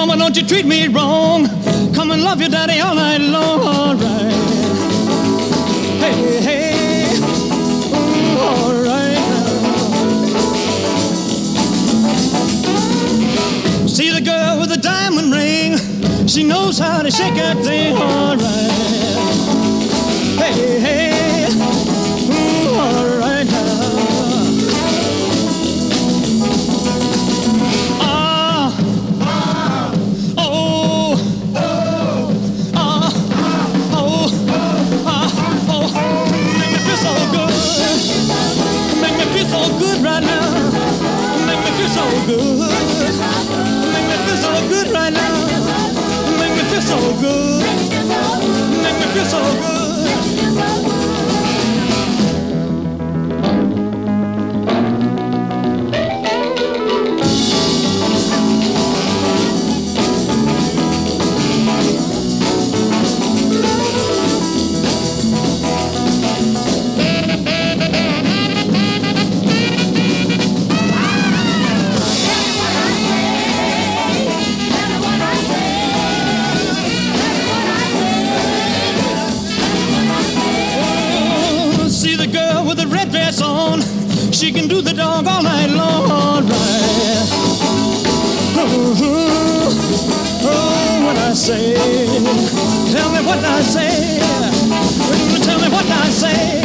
mama, don't you treat me wrong. Come and love your daddy all night long. All right. Hey, hey. Ooh, all right now. See the girl with the diamond ring. She knows how to shake that thing. All right. Hey, hey. Ooh, all right now. So good right now, make me feel so good, make me feel so good right now, make me feel so good, make me feel so good. She can do the dog all night long, all right. Oh, what I say, tell me what I say, tell me what I say.